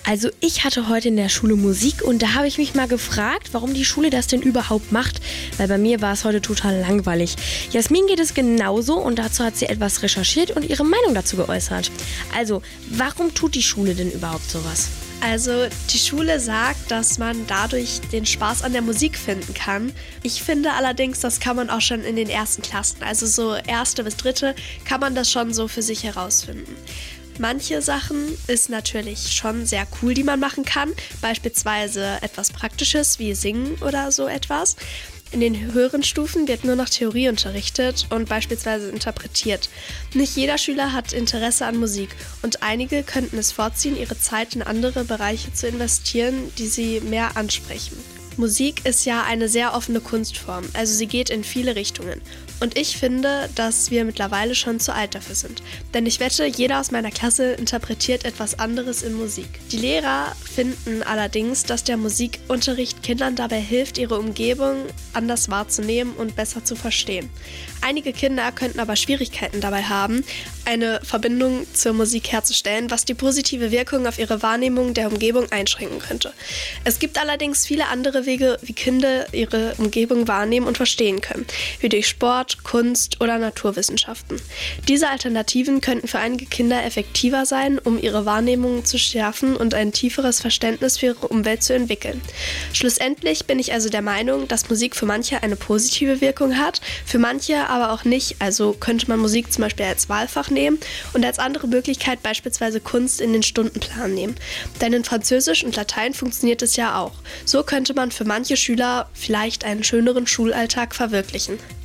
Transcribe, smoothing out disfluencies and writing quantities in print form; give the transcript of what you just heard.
Also ich hatte heute in der Schule Musik und da habe ich mich mal gefragt, warum die Schule das denn überhaupt macht, weil bei mir war es heute total langweilig. Jasmin geht es genauso und dazu hat sie etwas recherchiert und ihre Meinung dazu geäußert. Also, warum tut die Schule denn überhaupt sowas? Also die Schule sagt, dass man dadurch den Spaß an der Musik finden kann. Ich finde allerdings, das kann man auch schon in den ersten Klassen, also so 1. bis 3. kann man das schon so für sich herausfinden. Manche Sachen ist natürlich schon sehr cool, die man machen kann, beispielsweise etwas Praktisches wie Singen oder so etwas. In den höheren Stufen wird nur noch Theorie unterrichtet und beispielsweise interpretiert. Nicht jeder Schüler hat Interesse an Musik und einige könnten es vorziehen, ihre Zeit in andere Bereiche zu investieren, die sie mehr ansprechen. Musik ist ja eine sehr offene Kunstform, also sie geht in viele Richtungen. Und ich finde, dass wir mittlerweile schon zu alt dafür sind. Denn ich wette, jeder aus meiner Klasse interpretiert etwas anderes in Musik. Die Lehrer finden allerdings, dass der Musikunterricht Kindern dabei hilft, ihre Umgebung anders wahrzunehmen und besser zu verstehen. Einige Kinder könnten aber Schwierigkeiten dabei haben, eine Verbindung zur Musik herzustellen, was die positive Wirkung auf ihre Wahrnehmung der Umgebung einschränken könnte. Es gibt allerdings viele andere Wege, wie Kinder ihre Umgebung wahrnehmen und verstehen können, wie durch Sport, Kunst oder Naturwissenschaften. Diese Alternativen könnten für einige Kinder effektiver sein, um ihre Wahrnehmung zu schärfen und ein tieferes Verständnis für ihre Umwelt zu entwickeln. Schlussendlich bin ich also der Meinung, dass Musik für manche eine positive Wirkung hat, für manche aber auch nicht. Also könnte man Musik zum Beispiel als Wahlfach nehmen und als andere Möglichkeit beispielsweise Kunst in den Stundenplan nehmen. Denn in Französisch und Latein funktioniert es ja auch. So könnte man für manche Schüler vielleicht einen schöneren Schulalltag verwirklichen.